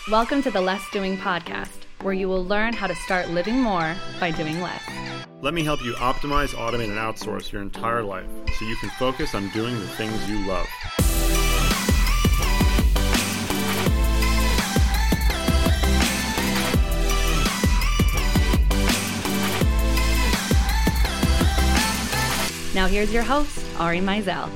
Welcome to the Less Doing podcast, where you will learn how to start living more by doing less. Let me help you optimize, automate, and outsource your entire life so you can focus on doing the things you love. Now here's your host, Ari Meisel.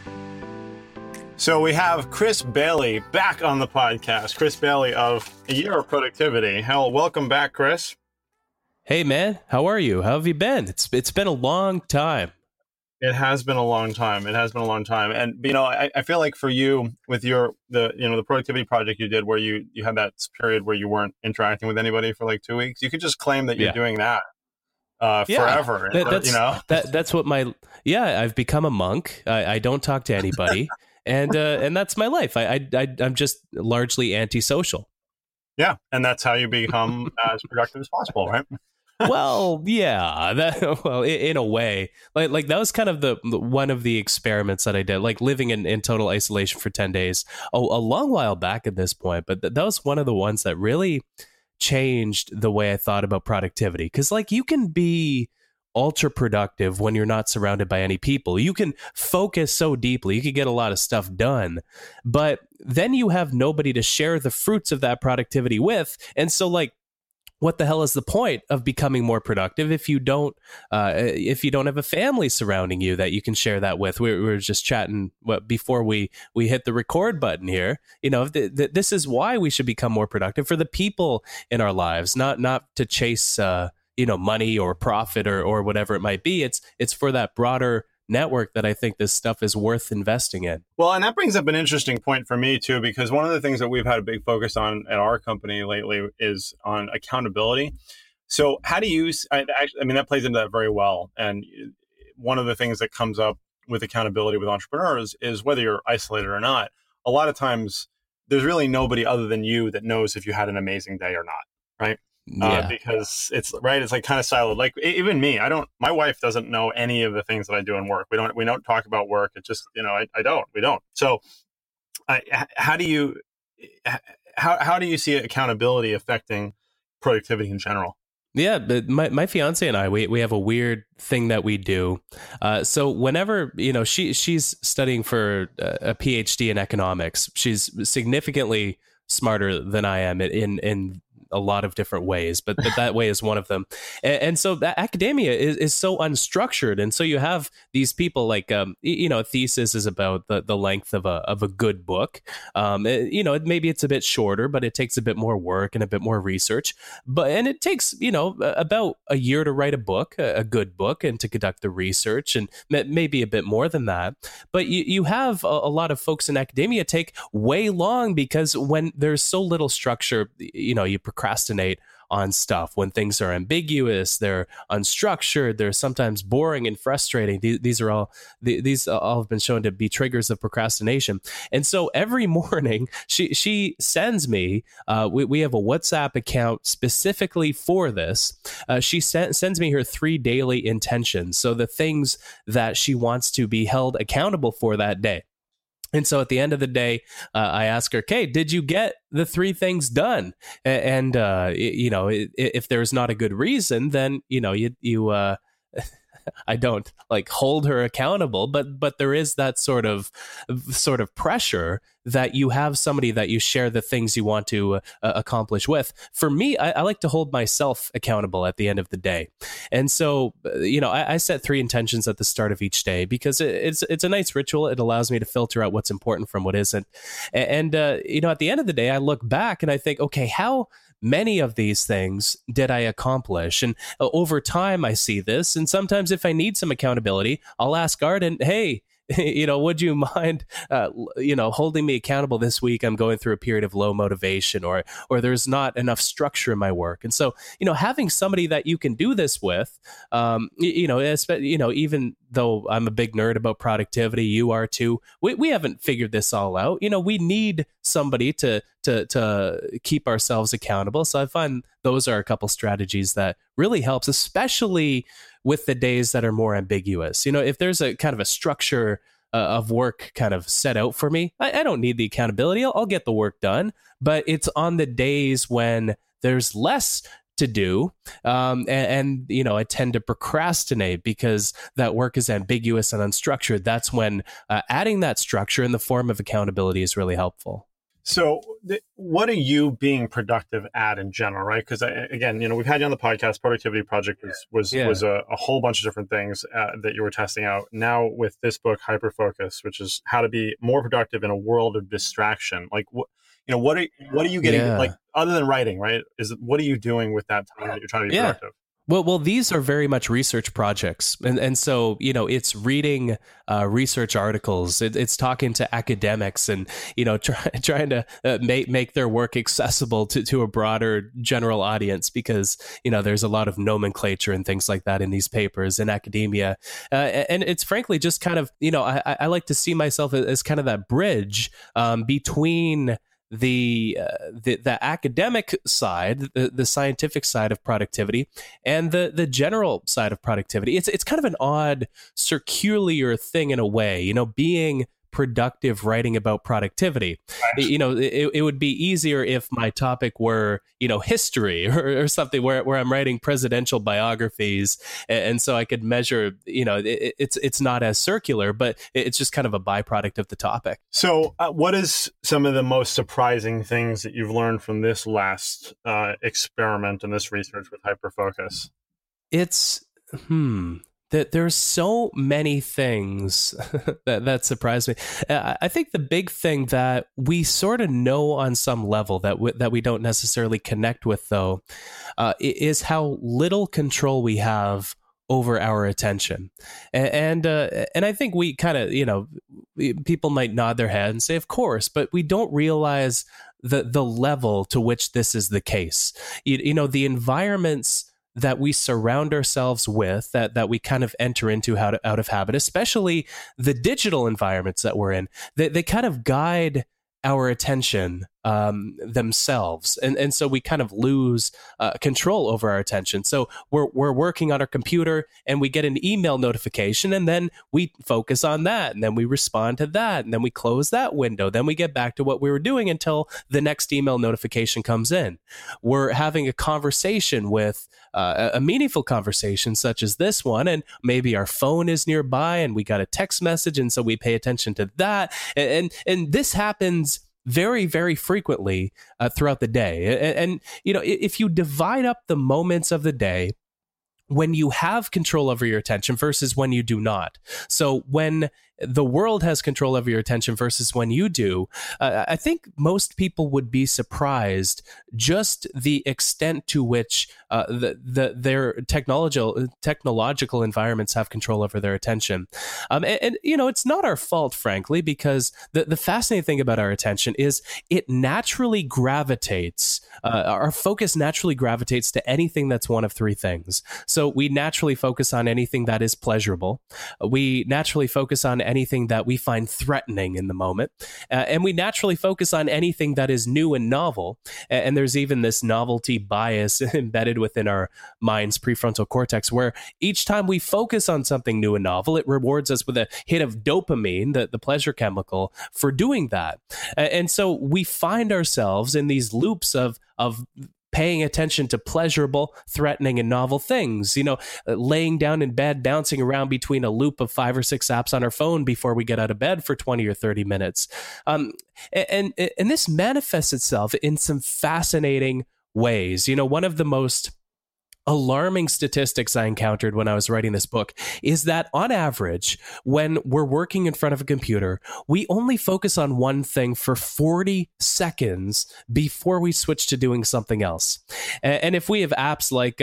So we have Chris Bailey back on the podcast. Chris Bailey of A Year of Productivity. Hell, welcome back, Chris. Hey, man. How are you? How have you been? It's been a long time. It has been a long time. And, you know, I feel like for you with the productivity project you did where you had that period where you weren't interacting with anybody for like 2 weeks, you could just claim that you're doing that forever. That's what I've become a monk. I don't talk to anybody. And that's my life. I'm just largely antisocial. Yeah, and that's how you become as productive as possible, right? Well, yeah. In a way, like that was kind of the one of the experiments that I did, like living in total isolation for 10 days. A long while back at this point, but that was one of the ones that really changed the way I thought about productivity. Because like you can be ultra productive when you're not surrounded by any people. You can focus so deeply, you can get a lot of stuff done, but then you have nobody to share the fruits of that productivity with. And so like, what the hell is the point of becoming more productive if you don't have a family surrounding you that you can share that with? We were just chatting before we hit the record button here. You know, this is why we should become more productive, for the people in our lives, not to chase money or profit or whatever it might be. It's for that broader network that I think this stuff is worth investing in. Well, and that brings up an interesting point for me too, because one of the things that we've had a big focus on at our company lately is on accountability. So how do you, that plays into that very well. And one of the things that comes up with accountability with entrepreneurs is whether you're isolated or not, a lot of times there's really nobody other than you that knows if you had an amazing day or not, right? Yeah. Because it's like kind of siloed. Like even me, my wife doesn't know any of the things that I do in work. We don't talk about work. It just, we don't. So how do you see accountability affecting productivity in general? Yeah, but my fiance and I, we have a weird thing that we do. So whenever, she's studying for a PhD in economics, she's significantly smarter than I am in a lot of different ways, but that way is one of them. And so that academia is so unstructured. And so you have these people like, a thesis is about the length of a good book. Maybe it's a bit shorter, but it takes a bit more work and a bit more research. And it takes, about a year to write a book, a good book, and to conduct the research, and maybe a bit more than that. But you have a lot of folks in academia take way long, because when there's so little structure, you procrastinate on stuff. When things are ambiguous, they're unstructured, they're sometimes boring and frustrating. These all have been shown to be triggers of procrastination. And so every morning she sends me, we have a WhatsApp account specifically for this. She sends me her 3 daily intentions. So the things that she wants to be held accountable for that day. And so at the end of the day, I ask her, okay, did you get the 3 things done? And if there's not a good reason, then, I don't like hold her accountable, but there is that sort of pressure that you have somebody that you share the things you want to accomplish with. For me, I like to hold myself accountable at the end of the day. And so, I set 3 intentions at the start of each day, because it's a nice ritual. It allows me to filter out what's important from what isn't. And at the end of the day, I look back and I think, okay, how many of these things did I accomplish? And over time, I see this. And sometimes if I need some accountability, I'll ask Arden, hey, would you mind, holding me accountable this week? I'm going through a period of low motivation, or there's not enough structure in my work. And so, having somebody that you can do this with, even though I'm a big nerd about productivity, you are too, we haven't figured this all out. We need somebody to keep ourselves accountable. So I find those are a couple strategies that really helps, especially with the days that are more ambiguous. If there's a kind of a structure of work kind of set out for me. I don't need the accountability. I'll get the work done, but it's on the days when there's less to do, and you know, I tend to procrastinate because that work is ambiguous and unstructured. That's when adding that structure in the form of accountability is really helpful. So what are you being productive at in general, right? Because again, you know, we've had you on the podcast. Productivity Project was a whole bunch of different things that you were testing out. Now with this book, Hyperfocus, which is how to be more productive in a world of distraction. Like, you know, what are you getting, like, other than writing, right? What are you doing with that time that you're trying to be productive? Well, these are very much research projects. And so, you know, it's reading research articles. It's talking to academics and, you know, trying to make their work accessible to a broader general audience, because, you know, there's a lot of nomenclature and things like that in these papers in academia. And it's frankly just kind of, you know, I like to see myself as kind of that bridge between the academic side, the scientific side of productivity, and the general side of productivity. It's kind of an odd circular thing in a way, you know, being productive writing about productivity. You know, it would be easier if my topic were, you know, history or something where I'm writing presidential biographies, and so I could measure, you know, it's not as circular, but it's just kind of a byproduct of the topic. So what is some of the most surprising things that you've learned from this last experiment and this research with Hyperfocus? It's there's so many things that surprised me. I think the big thing that we sort of know on some level that we don't necessarily connect with, though, is how little control we have over our attention. And I think we kind of, you know, people might nod their head and say, of course, but we don't realize the level to which this is the case. You know, the environments that we surround ourselves with, that we kind of enter into out of habit, especially the digital environments that we're in, they kind of guide our attention themselves, and so we kind of lose control over our attention. So we're working on our computer and we get an email notification, and then we focus on that, and then we respond to that, and then we close that window, then we get back to what we were doing until the next email notification comes in. We're having a conversation with a meaningful conversation such as this one, and maybe our phone is nearby and we got a text message, and so we pay attention to that, and this happens very, very frequently throughout the day. And, you know, if you divide up the moments of the day when you have control over your attention versus when you do not. So when the world has control over your attention versus when you do, I think most people would be surprised just the extent to which their technological environments have control over their attention. And you know, it's not our fault, frankly, because the fascinating thing about our attention is it naturally gravitates, our focus naturally gravitates to anything that's one of three things. So we naturally focus on anything that is pleasurable. We naturally focus on anything that we find threatening in the moment. And we naturally focus on anything that is new and novel. And there's even this novelty bias embedded within our mind's prefrontal cortex, where each time we focus on something new and novel, it rewards us with a hit of dopamine, the pleasure chemical, for doing that. And so we find ourselves in these loops of paying attention to pleasurable, threatening, and novel things, you know, laying down in bed, bouncing around between a loop of 5 or 6 apps on our phone before we get out of bed for 20 or 30 minutes. And this manifests itself in some fascinating ways. You know, one of the most alarming statistics I encountered when I was writing this book is that on average, when we're working in front of a computer, we only focus on one thing for 40 seconds before we switch to doing something else. And if we have apps like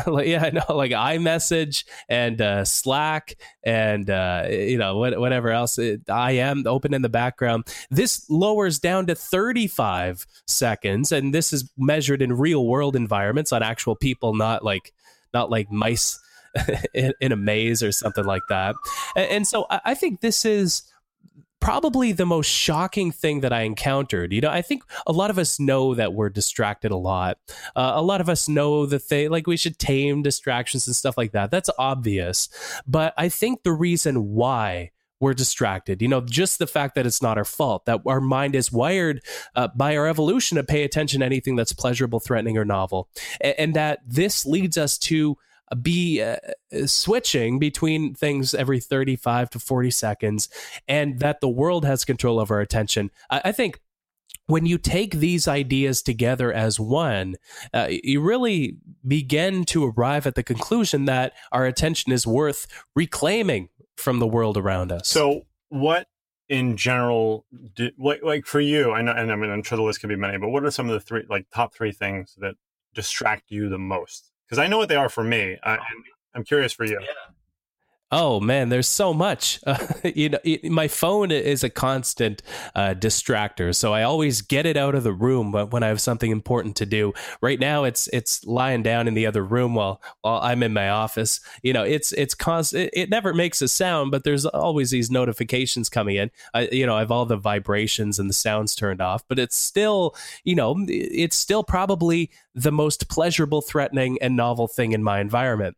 iMessage and Slack and whatever else, IM open in the background, this lowers down to 35 seconds, and this is measured in real world environments on actual people, not like mice in a maze or something like that. And so I think this is probably the most shocking thing that I encountered. You know, I think a lot of us know that we're distracted a lot. A lot of us know that we should tame distractions and stuff like that. That's obvious. But I think the reason why we're distracted. Just the fact that it's not our fault, that our mind is wired by our evolution to pay attention to anything that's pleasurable, threatening, or novel. And that this leads us to be switching between things every 35 to 40 seconds, and that the world has control of our attention. I think when you take these ideas together as one, you really begin to arrive at the conclusion that our attention is worth reclaiming from the world around us. So what in general, like for you, I know, and I mean, I'm sure the list could be many, but what are some of the top three things that distract you the most? Because I know what they are for me. I'm curious for you. Yeah. Oh man, there's so much. My phone is a constant distractor, so I always get it out of the room when I have something important to do. Right now, it's lying down in the other room while I'm in my office. It's constant. It never makes a sound, but there's always these notifications coming in. I have all the vibrations and the sounds turned off, but it's still, it's still probably the most pleasurable, threatening, and novel thing in my environment.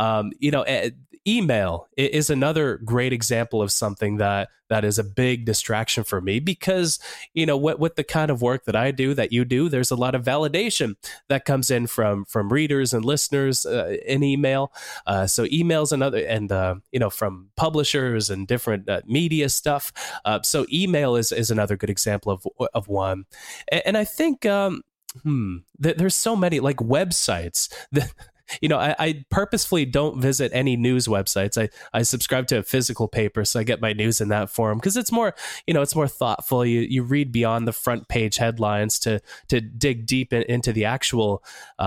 Email is another great example of something that is a big distraction for me, because with the kind of work that I do, that you do, there's a lot of validation that comes in from readers and listeners in email. So email's another, and from publishers and different media stuff. So email is another good example of one. And I think there's so many, like websites that. I purposefully don't visit any news websites. I subscribe to a physical paper, so I get my news in that form, because it's more, it's more thoughtful. You read beyond the front page headlines to dig deep into the actual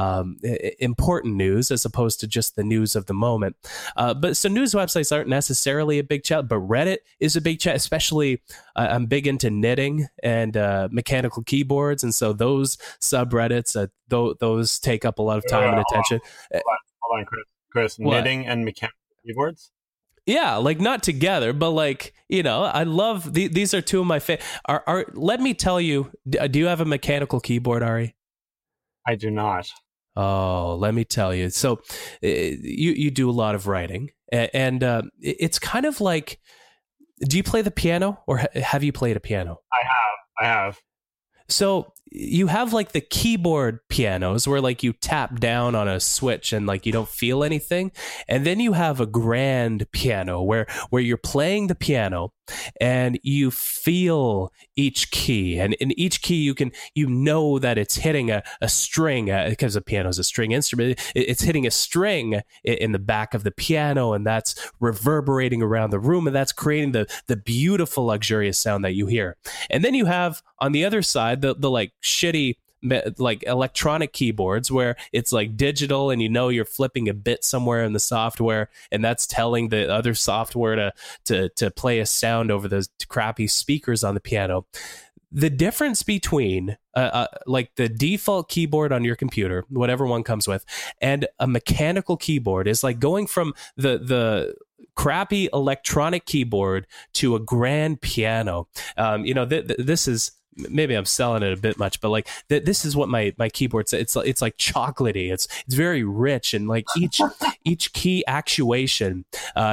important news, as opposed to just the news of the moment. But so news websites aren't necessarily a big challenge, but Reddit is a big challenge. Especially, I'm big into knitting and mechanical keyboards, and so those subreddits, those take up a lot of time and attention. Hold on, Chris. Knitting and mechanical keyboards? Yeah, like not together, but like, I love these are two of my favorite. Let me tell you, do you have a mechanical keyboard, Ari? I do not. Oh, let me tell you. So you do a lot of writing, and it's kind of like, do you play the piano, or have you played a piano? I have. So you have like the keyboard pianos where like you tap down on a switch and like you don't feel anything. And then you have a grand piano where you're playing the piano and you feel each key. And in each key you know that it's hitting a string, because the piano is a string instrument. It's hitting a string in the back of the piano, and that's reverberating around the room, and that's creating the beautiful, luxurious sound that you hear. And then you have on the other side the like shitty like electronic keyboards where it's like digital, and you're flipping a bit somewhere in the software, and that's telling the other software to play a sound over those crappy speakers on the piano. The difference between like the default keyboard on your computer, whatever one comes with, and a mechanical keyboard is like going from the crappy electronic keyboard to a grand piano. This is, maybe I'm selling it a bit much, but like this is what my keyboard says. It's like chocolatey. It's very rich, and like each key actuation,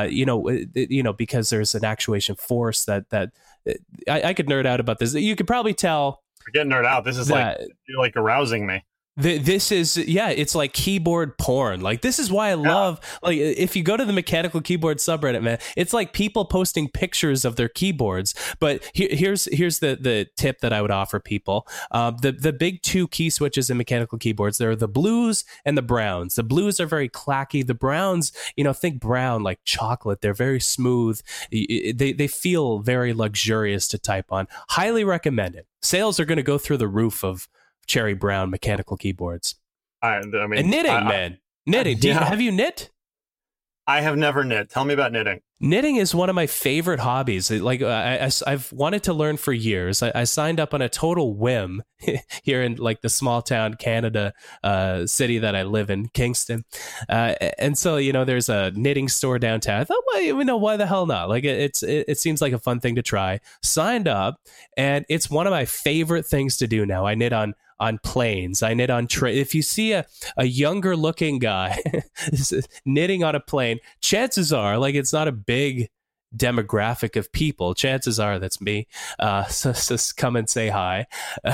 because there's an actuation force that I could nerd out about this. You could probably tell. Forget nerd out. This is you're like arousing me. This is, it's like keyboard porn. Like, this is why I love, like, if you go to the mechanical keyboard subreddit, man, it's like people posting pictures of their keyboards. But here's the tip that I would offer people. The big two key switches in mechanical keyboards, there are the blues and the browns. The blues are very clacky. The browns, think brown like chocolate. They're very smooth. They feel very luxurious to type on. Highly recommend it. Sales are going to go through the roof of cherry brown mechanical keyboards. I mean, and knitting, man. Knitting. Have you knit? I have never knit. Tell me about knitting. Knitting is one of my favorite hobbies. Like I've wanted to learn for years. I signed up on a total whim here in like the small town Canada city that I live in, Kingston. And so, there's a knitting store downtown. I thought, well, why the hell not? Like it seems like a fun thing to try. Signed up, and it's one of my favorite things to do now. I knit on planes. I knit on if you see a younger looking guy knitting on a plane, chances are like it's not a big demographic of people. Chances are that's me. So come and say hi.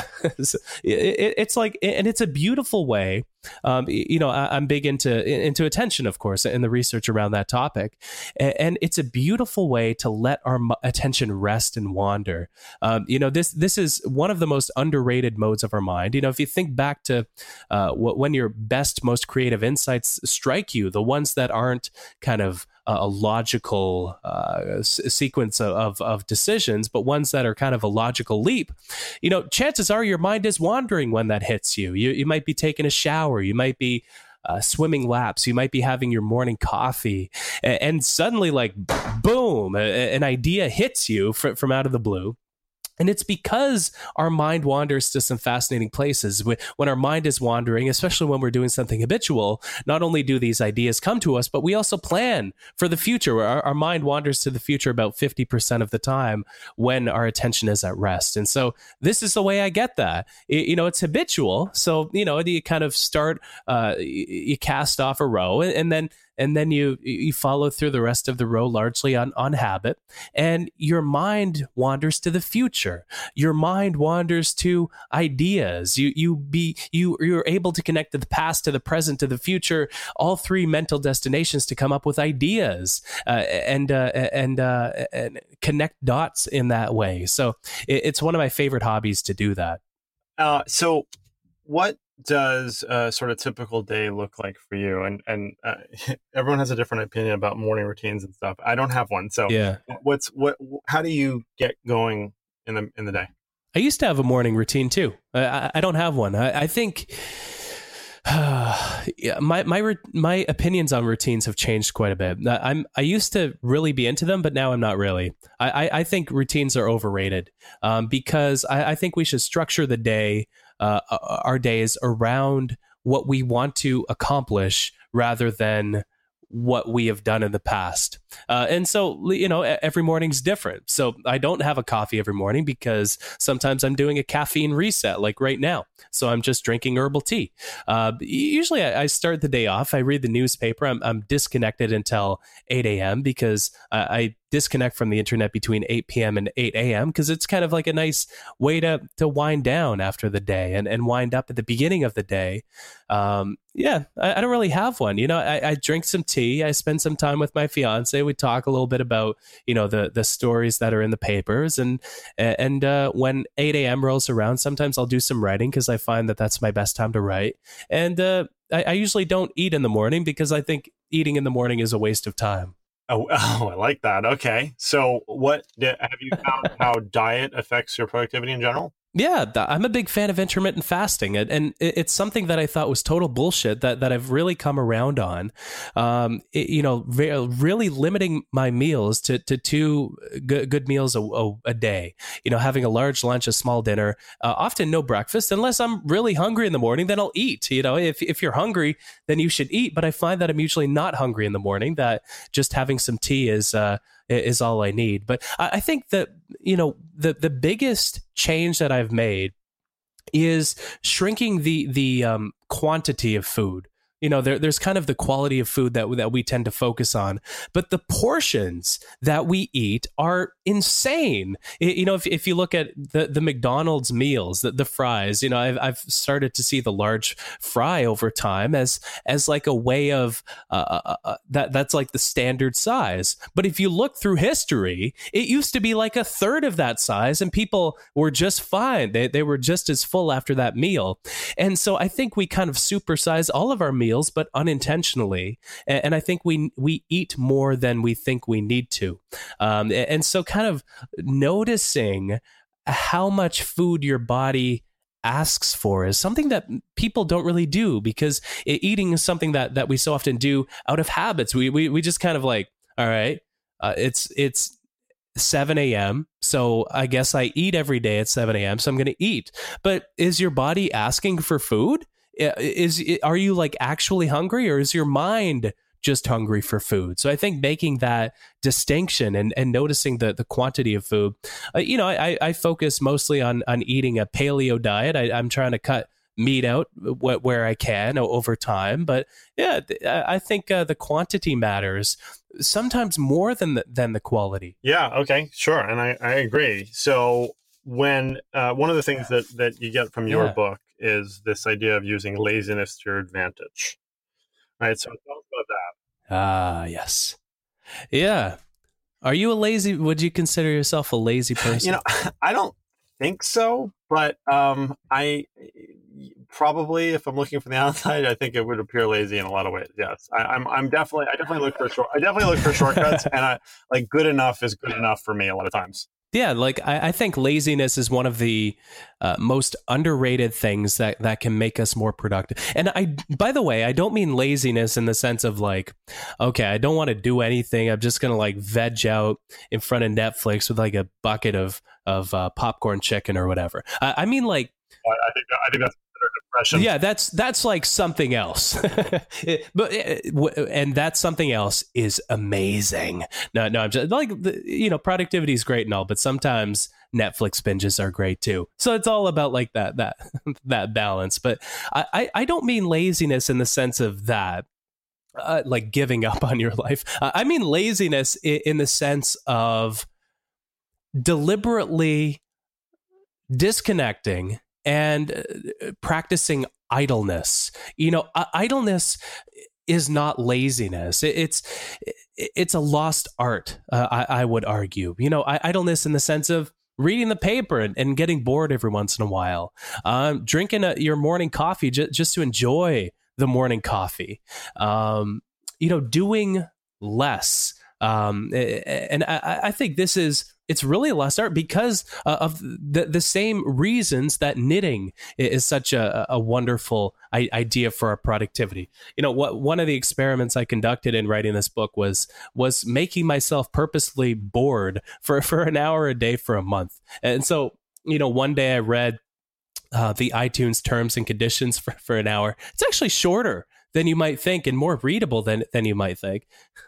It's like, and it's a beautiful way. I'm big into attention, of course, and the research around that topic. And it's a beautiful way to let our attention rest and wander. This is one of the most underrated modes of our mind. If you think back to when your best, most creative insights strike you, the ones that aren't kind of a logical sequence of decisions, but ones that are kind of a logical leap, chances are your mind is wandering when that hits you. You might be taking a shower, you might be swimming laps, you might be having your morning coffee, and suddenly, like, boom, an idea hits you from out of the blue. And it's because our mind wanders to some fascinating places. When our mind is wandering, especially when we're doing something habitual, not only do these ideas come to us, but we also plan for the future. Our mind wanders to the future about 50% of the time when our attention is at rest. And so this is the way I get that. It's habitual. So, you kind of start, you cast off a row, and then you follow through the rest of the row largely on habit, and your mind wanders to the future. Your mind wanders to ideas. You're able to connect to the past, to the present, to the future, all three mental destinations to come up with ideas and connect dots in that way. So it's one of my favorite hobbies to do that. So what does a sort of typical day look like for you? And everyone has a different opinion about morning routines and stuff. I don't have one. So yeah. How do you get going in the day? I used to have a morning routine too. I don't have one. I think my opinions on routines have changed quite a bit. I used to really be into them, but now I'm not really. I think routines are overrated because I think we should structure the day, our days around what we want to accomplish rather than what we have done in the past. And so, every morning's different. So I don't have a coffee every morning because sometimes I'm doing a caffeine reset, like right now. So I'm just drinking herbal tea. Usually I start the day off. I read the newspaper. I'm disconnected until 8 a.m. because I disconnect from the internet between 8 p.m. and 8 a.m. because it's kind of like a nice way to wind down after the day and wind up at the beginning of the day. I don't really have one. I drink some tea. I spend some time with my fiance. We talk a little bit about, the stories that are in the papers. And when 8 a.m. rolls around, sometimes I'll do some writing because I find that that's my best time to write. And I usually don't eat in the morning because I think eating in the morning is a waste of time. Oh, I like that. Okay. So have you found how diet affects your productivity in general? Yeah, I'm a big fan of intermittent fasting, and it's something that I thought was total bullshit that I've really come around on. Really limiting my meals to two good meals a day. Having a large lunch, a small dinner, often no breakfast, unless I'm really hungry in the morning. Then I'll eat. If you're hungry, then you should eat. But I find that I'm usually not hungry in the morning. That just having some tea is all I need. But I think that, the biggest change that I've made is shrinking the quantity of food. There's kind of the quality of food that we tend to focus on, but the portions that we eat are insane. If you look at the McDonald's meals, the fries, I've started to see the large fry over time as like a way of that's like the standard size. But if you look through history, it used to be like a third of that size, and people were just fine. They were just as full after that meal. And so I think we kind of supersize all of our meals, but unintentionally. And I think we eat more than we think we need to. And so kind of noticing how much food your body asks for is something that people don't really do, because eating is something that we so often do out of habits. We just kind of like, all right, it's 7 a.m. So I guess I eat every day at 7 a.m. So I'm going to eat. But is your body asking for food? Are you like actually hungry, or is your mind just hungry for food? So I think making that distinction and noticing the quantity of food, I focus mostly on eating a paleo diet. I'm trying to cut meet out where I can over time. But yeah, I think the quantity matters sometimes more than the quality. Yeah. Okay. Sure. And I agree. So when one of the things that you get from your book is this idea of using laziness to your advantage. Right. So tell us about that. Ah, yes. Yeah. Are you would you consider yourself a lazy person? I don't think so, but I probably, if I'm looking from the outside, I think it would appear lazy in a lot of ways. Yes. I definitely look for shortcuts, and I like good enough is good enough for me a lot of times. Yeah, like I think laziness is one of the most underrated things that can make us more productive. And by the way, I don't mean laziness in the sense of like, okay, I don't want to do anything. I'm just going to like veg out in front of Netflix with like a bucket of popcorn chicken or whatever. I mean like, I think that's depression. Yeah, that's like something else. And that something else is amazing. No, I'm just like, productivity is great and all, but sometimes Netflix binges are great too. So it's all about like that balance. But I don't mean laziness in the sense of that, like giving up on your life. I mean laziness in the sense of deliberately disconnecting and practicing idleness. Idleness is not laziness. It's a lost art, I would argue. Idleness in the sense of reading the paper and getting bored every once in a while, drinking your morning coffee just to enjoy the morning coffee, doing less. And I think it's really a lost art because of the same reasons that knitting is such a wonderful idea for our productivity. One of the experiments I conducted in writing this book was making myself purposely bored for an hour a day for a month. And so, one day I read the iTunes terms and conditions for an hour. It's actually shorter than you might think and more readable than you might think.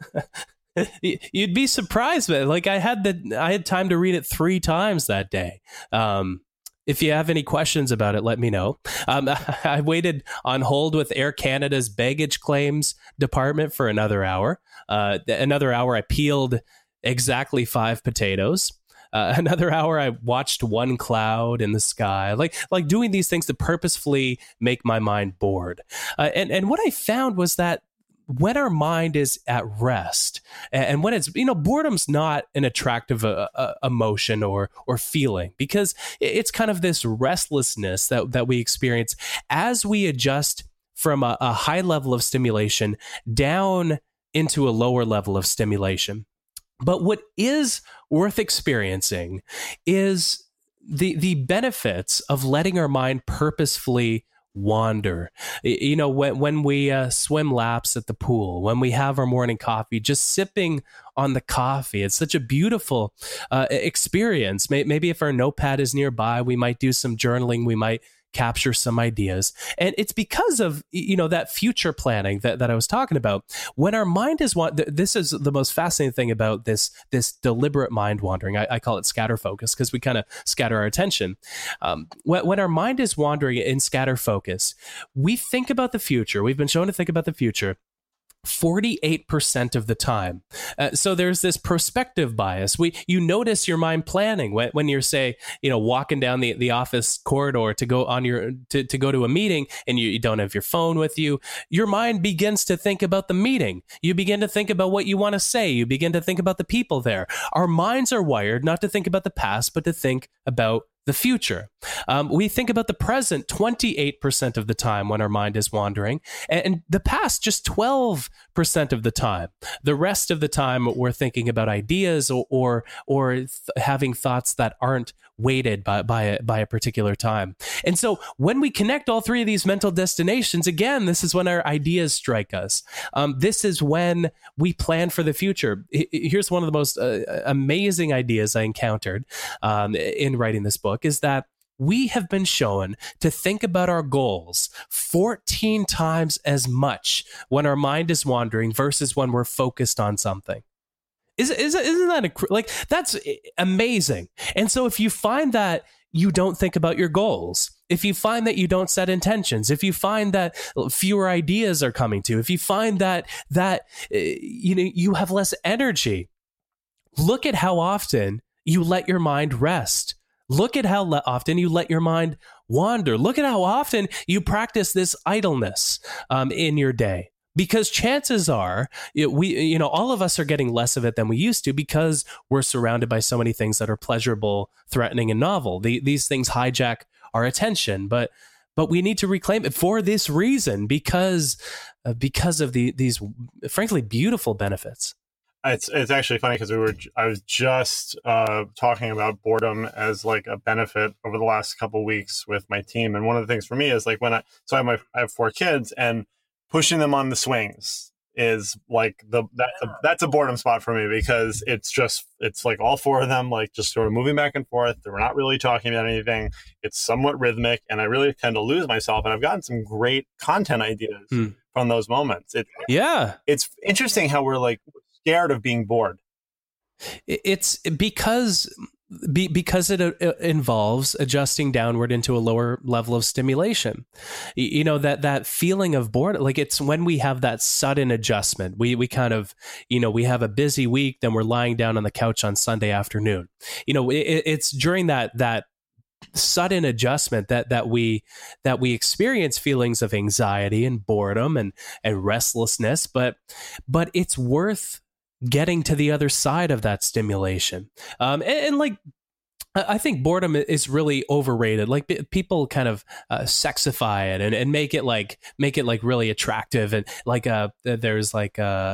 You'd be surprised, man. Like I had time to read it 3 times that day. If you have any questions about it, let me know. I waited on hold with Air Canada's baggage claims department for another hour. I peeled exactly 5 potatoes. Another hour, I watched one cloud in the sky, like doing these things to purposefully make my mind bored. And what I found was that when our mind is at rest and when it's, boredom's not an attractive emotion or feeling, because it's kind of this restlessness that we experience as we adjust from a high level of stimulation down into a lower level of stimulation. But what is worth experiencing is the benefits of letting our mind purposefully wander. When we swim laps at the pool, when we have our morning coffee, just sipping on the coffee, it's such a beautiful experience. Maybe if our notepad is nearby, we might do some journaling, we might capture some ideas. And it's because of, that future planning that I was talking about. When our mind is this is the most fascinating thing about this deliberate mind wandering. I call it scatter focus because we kind of scatter our attention. When our mind is wandering in scatter focus, we think about the future. We've been shown to think about the future 48% of the time. So there's this prospective bias. You notice your mind planning when you're, say, walking down the office corridor to go on to go to a meeting, and you don't have your phone with you. Your mind begins to think about the meeting. You begin to think about what you want to say. You begin to think about the people there. Our minds are wired not to think about the past, but to think about the future. We think about the present 28% of the time when our mind is wandering, and the past just 12% of the time. The rest of the time we're thinking about ideas or having thoughts that aren't weighted by a particular time. And so when we connect all 3 of these mental destinations, again, this is when our ideas strike us. This is when we plan for the future. Here's one of the most amazing ideas I encountered in writing this book, is that we have been shown to think about our goals 14 times as much when our mind is wandering versus when we're focused on something. Isn't that like, that's amazing? And so if you find that you don't think about your goals, if you find that you don't set intentions, if you find that fewer ideas are coming to you, if you find that you have less energy, look at how often you let your mind rest. Look at how often you let your mind wander. Look at how often you practice this idleness in your day. Because chances are, all of us are getting less of it than we used to because we're surrounded by so many things that are pleasurable, threatening, and novel. These things hijack our attention, but we need to reclaim it for this reason, because of these frankly beautiful benefits. It's actually funny because I was just talking about boredom as like a benefit over the last couple of weeks with my team, and one of the things for me is like I have 4 kids, and pushing them on the swings is like that's a boredom spot for me, because it's like all 4 of them like just sort of moving back and forth. They're not really talking about anything. It's somewhat rhythmic, and I really tend to lose myself. And I've gotten some great content ideas from those moments. It's interesting how we're like scared of being bored. It's because it involves adjusting downward into a lower level of stimulation. That feeling of boredom, like it's when we have that sudden adjustment. We kind of, we have a busy week, then we're lying down on the couch on Sunday afternoon. It's during that sudden adjustment that we experience feelings of anxiety and boredom and restlessness, but it's worth getting to the other side of that stimulation. And like, I think boredom is really overrated. Like people kind of sexify it and make it like really attractive. And like there's like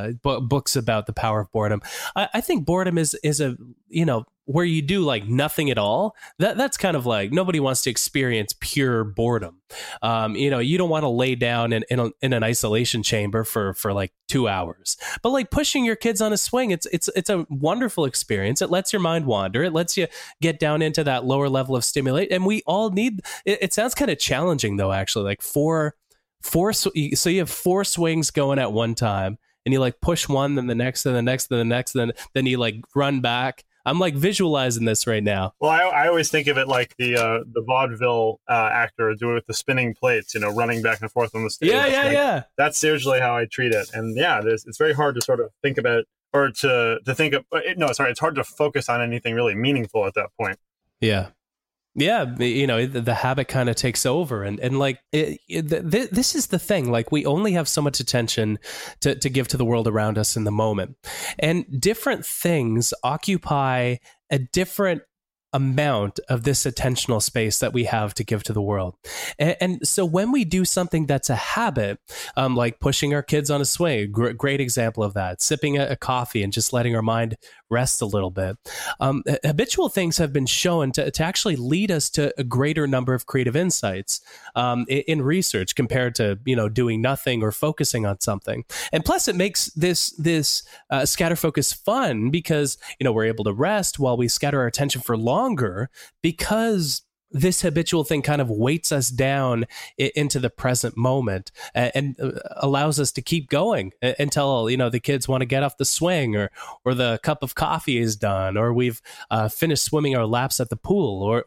books about the power of boredom. I think boredom is a, where you do like nothing at all. That's kind of like, nobody wants to experience pure boredom. You don't want to lay down in an isolation chamber for like 2 hours, but like pushing your kids on a swing, it's a wonderful experience. It lets your mind wander. It lets you get down into that lower level of stimulate. And we all need, it sounds kind of challenging though, actually, like four. So you have 4 swings going at one time, and you like push one, then the next, then the next, then the next, then you like run back. I'm like visualizing this right now. Well, I always think of it like the vaudeville actor doing it with the spinning plates, running back and forth on the stage. Yeah. That's usually how I treat it. And yeah, it's very hard to sort of think about, or to think of. No, sorry, it's hard to focus on anything really meaningful at that point. Yeah. Yeah, the habit kind of takes over, and like this is the thing. Like we only have so much attention to give to the world around us in the moment, and different things occupy a different amount of this attentional space that we have to give to the world. And so when we do something that's a habit, like pushing our kids on a swing, great example of that, sipping a coffee and just letting our mind rest a little bit. Habitual things have been shown to actually lead us to a greater number of creative insights in research compared to, doing nothing or focusing on something. And plus it makes this scatter focus fun because, we're able to rest while we scatter our attention for longer, because this habitual thing kind of weights us down into the present moment and allows us to keep going until, the kids want to get off the swing or the cup of coffee is done, or we've finished swimming our laps at the pool,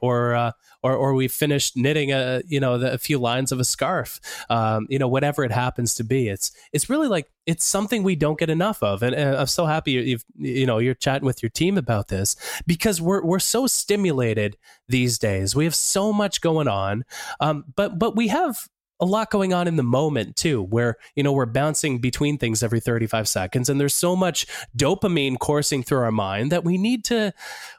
or we've finished knitting a few lines of a scarf, whatever it happens to be. It's really like, it's something we don't get enough of. And I'm so happy you're chatting with your team about this, because we're so stimulated these days. We have so much going on, but we have a lot going on in the moment too, where, we're bouncing between things every 35 seconds, and there's so much dopamine coursing through our mind that we need to,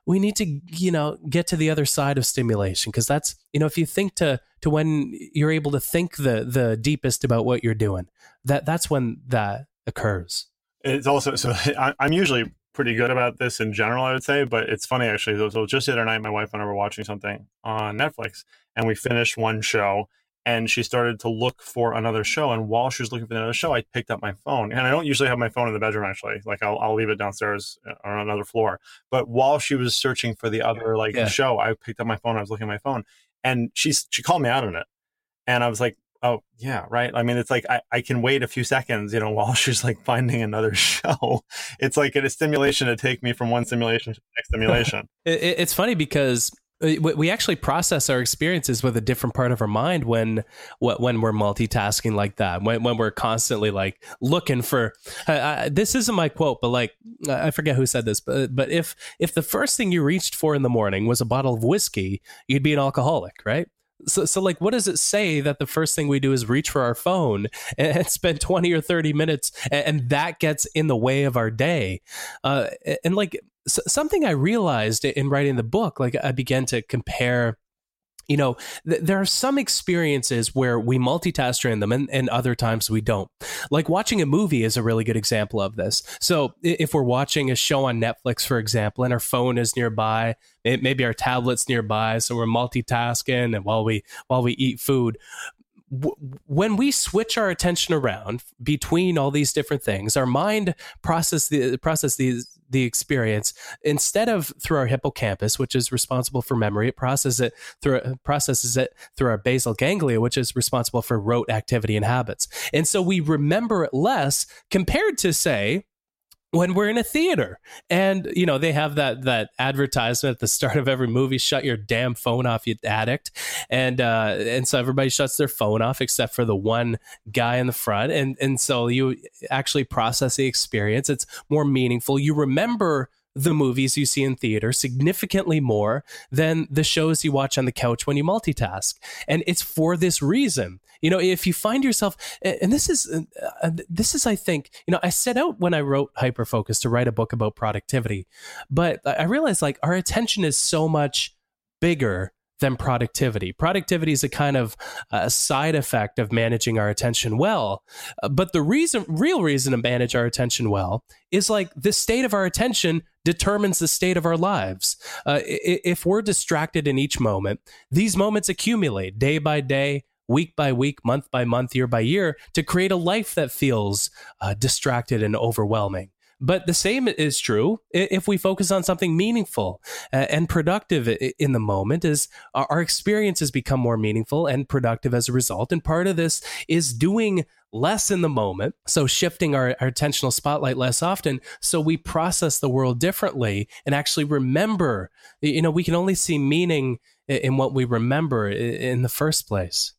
get to the other side of stimulation. Cause that's, if you think to when you're able to think the deepest about what you're doing, that's when that occurs. It's also, so I'm usually pretty good about this in general, I would say, but it's funny actually. So just the other night, my wife and I were watching something on Netflix, and we finished one show, and she started to look for another show. And while she was looking for another show, I picked up my phone. And I don't usually have my phone in the bedroom, actually. Like I'll leave it downstairs on another floor. But while she was searching for the other show, I picked up my phone. I was looking at my phone, and she called me out on it. And I was like, oh yeah, right. I mean, it's like, I can wait a few seconds, while she's like finding another show. It's like a stimulation to take me from one stimulation to the next stimulation. It's funny because We actually process our experiences with a different part of our mind when we're multitasking like that. When we're constantly like looking for. This isn't my quote, but like I forget who said this. But if the first thing you reached for in the morning was a bottle of whiskey, you'd be an alcoholic, right? So like, what does it say that the first thing we do is reach for our phone and spend 20 or 30 minutes, and that gets in the way of our day? And like, something I realized in writing the book, like I began to compare, there are some experiences where we multitask during them and other times we don't. Like watching a movie is a really good example of this. So if we're watching a show on Netflix, for example, and our phone is nearby, maybe our tablet's nearby, so we're multitasking and while we eat food. When we switch our attention around between all these different things, our mind processes the experience instead of through our hippocampus, which is responsible for memory. It processes it through our basal ganglia, which is responsible for rote activity and habits. And so we remember it less compared to, say, when we're in a theater and, they have that advertisement at the start of every movie, shut your damn phone off, you addict. And so everybody shuts their phone off except for the one guy in the front. And so you actually process the experience. It's more meaningful. You remember the movies you see in theater significantly more than the shows you watch on the couch when you multitask. And it's for this reason. If you find yourself, and this is, I think, I set out when I wrote Hyperfocus to write a book about productivity, but I realized like our attention is so much bigger than productivity. Productivity is a kind of side effect of managing our attention well. But the real reason to manage our attention well is like the state of our attention determines the state of our lives. If we're distracted in each moment, these moments accumulate day by day, week by week, month by month, year by year, to create a life that feels distracted and overwhelming. But the same is true if we focus on something meaningful and productive in the moment, as our experiences become more meaningful and productive as a result. And part of this is doing less in the moment, so shifting our attentional spotlight less often, so we process the world differently and actually remember. We can only see meaning in what we remember in the first place.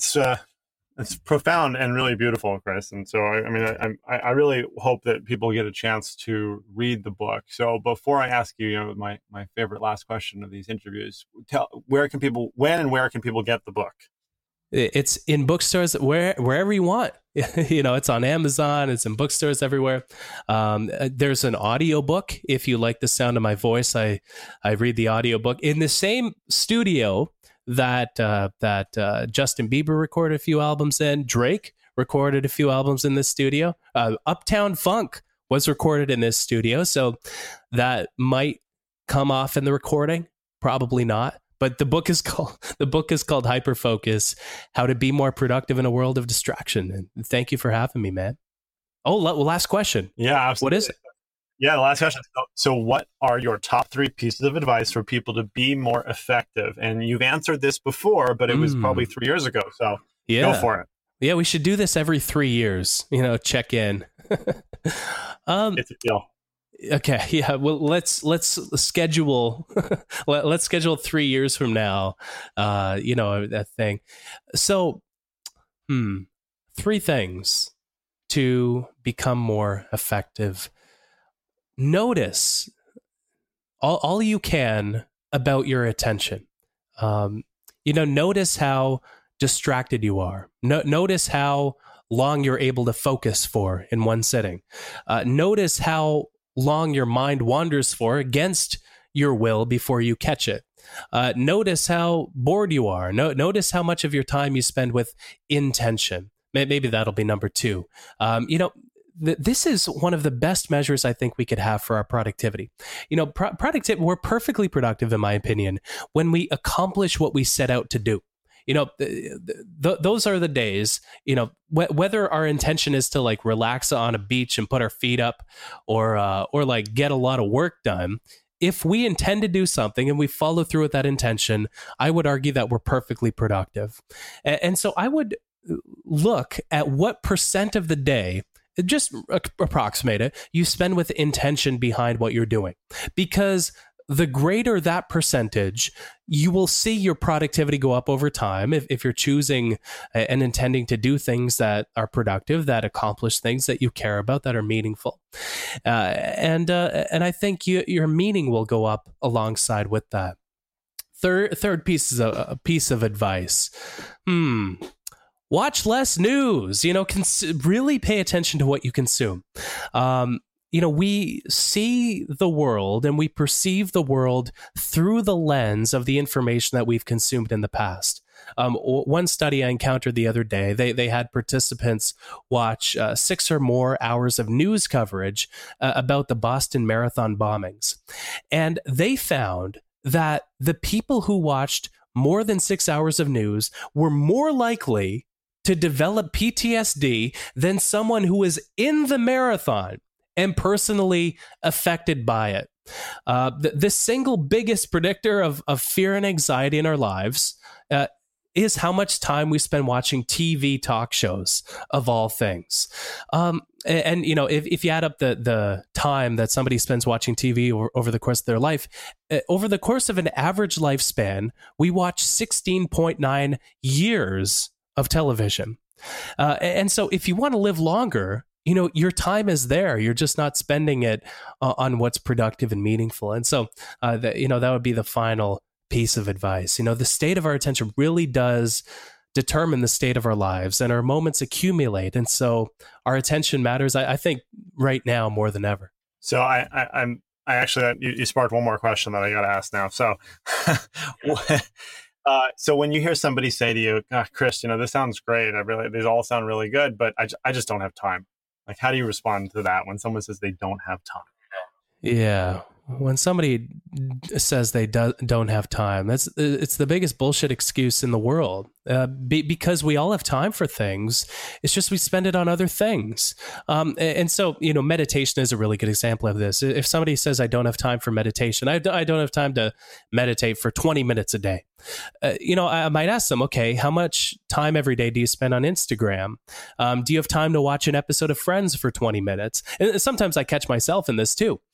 That's profound and really beautiful, Chris. And so, I really hope that people get a chance to read the book. So before I ask you, my favorite last question of these interviews, when and where can people get the book? It's in bookstores wherever you want. It's on Amazon. It's in bookstores everywhere. There's an audiobook. If you like the sound of my voice, I read the audiobook in the same studio that Justin Bieber recorded a few albums in. Drake recorded a few albums in this studio. Uptown Funk was recorded in this studio, so that might come off in the recording. Probably not. But the book is called Hyperfocus: How to Be More Productive in a World of Distraction. And thank you for having me, man. Oh, last question. Yeah, absolutely. What is it? Yeah, the last question. So what are your top 3 pieces of advice for people to be more effective? And you've answered this before, but it was probably 3 years ago. So go for it. Yeah, we should do this every 3 years, check in. It's a deal. Okay. Yeah. Well, let's schedule, let's schedule 3 years from now, that thing. So, 3 things to become more effective. Notice all you can about your attention. Notice how distracted you are. Notice how long you're able to focus for in one sitting. Notice how long your mind wanders for against your will before you catch it. Notice how bored you are. Notice how much of your time you spend with intention. Maybe that'll be number 2. This is one of the best measures I think we could have for our productivity. Productivity, we're perfectly productive, in my opinion, when we accomplish what we set out to do. Those are the days, whether our intention is to like relax on a beach and put our feet up or like get a lot of work done. If we intend to do something and we follow through with that intention, I would argue that we're perfectly productive. And so I would look at what % of the day, just approximate it, you spend with intention behind what you're doing. Because the greater that percentage, you will see your productivity go up over time if you're choosing and intending to do things that are productive, that accomplish things that you care about, that are meaningful. And I think your meaning will go up alongside with that. Third piece is a piece of advice. Watch less news. Really pay attention to what you consume. We see the world and we perceive the world through the lens of the information that we've consumed in the past. One study I encountered the other day, they had participants watch 6 or more hours of news coverage about the Boston Marathon bombings. And they found that the people who watched more than 6 hours of news were more likely to develop PTSD than someone who was in the marathon and personally affected by it. The single biggest predictor of fear and anxiety in our lives is how much time we spend watching TV talk shows, of all things. If you add up the time that somebody spends watching TV over the course of their life, over the course of an average lifespan, we watch 16.9 years of television. And so if you want to live longer, your time is there. You're just not spending it on what's productive and meaningful. And so, that would be the final piece of advice. The state of our attention really does determine the state of our lives, and our moments accumulate. And so our attention matters, I think, right now more than ever. So I actually, you sparked one more question that I got to ask now. So, so when you hear somebody say to you, Chris, this sounds great. These all sound really good, but I just don't have time. Like, how do you respond to that when someone says they don't have time? Yeah. When somebody says they don't have time, it's the biggest bullshit excuse in the world. Because we all have time for things. It's just we spend it on other things. And so, meditation is a really good example of this. If somebody says, I don't have time for meditation, I don't have time to meditate for 20 minutes a day. I might ask them, okay, how much time every day do you spend on Instagram? Do you have time to watch an episode of Friends for 20 minutes? And sometimes I catch myself in this too.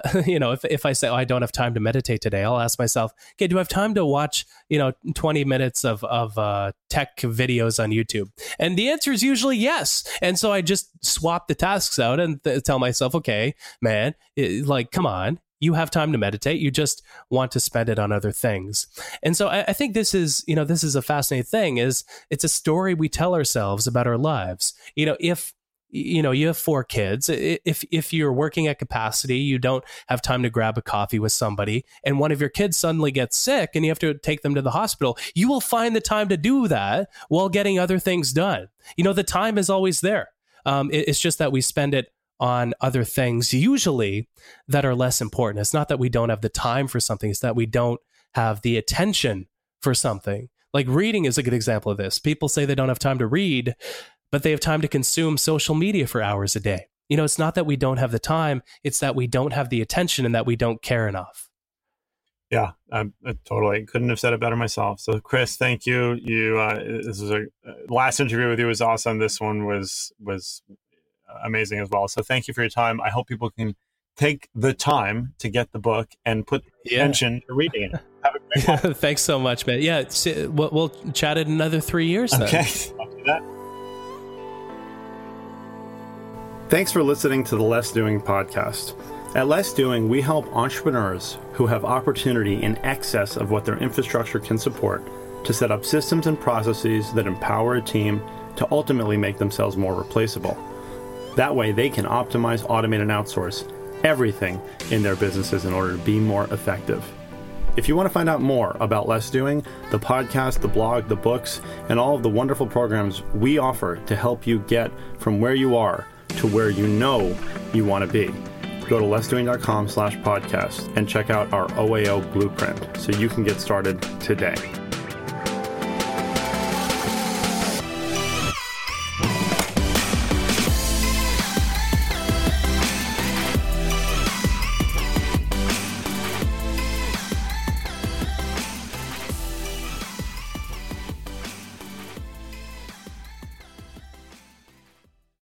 If I say, I don't have time to meditate today, I'll ask myself, okay, do I have time to watch, 20 minutes of tech videos on YouTube? And the answer is usually yes. And so I just swap the tasks out and tell myself, okay, man, come on. You have time to meditate. You just want to spend it on other things. And so I think this is a fascinating thing. It's a story we tell ourselves about our lives. If you have 4 kids, if you're working at capacity, you don't have time to grab a coffee with somebody, and one of your kids suddenly gets sick and you have to take them to the hospital, you will find the time to do that while getting other things done. The time is always there. It's just that we spend it on other things, usually, that are less important. It's not that we don't have the time for something, it's that we don't have the attention for something. Like reading is a good example of this. People say they don't have time to read, but they have time to consume social media for hours a day. It's not that we don't have the time, it's that we don't have the attention and that we don't care enough. Yeah, I totally couldn't have said it better myself. So Chris, thank you. This was last interview with you was awesome. This one was amazing as well. So thank you for your time. I hope people can take the time to get the book and put attention to reading it. Have a great one. Thanks so much, man. Yeah, we'll chat in another 3 years then. Okay, I'll do that. Thanks for listening to the Less Doing podcast. At Less Doing, we help entrepreneurs who have opportunity in excess of what their infrastructure can support to set up systems and processes that empower a team to ultimately make themselves more replaceable. That way, they can optimize, automate, and outsource everything in their businesses in order to be more effective. If you want to find out more about Less Doing, the podcast, the blog, the books, and all of the wonderful programs we offer to help you get from where you are to where you know you want to be, go to lessdoing.com/podcast and check out our OAO blueprint so you can get started today.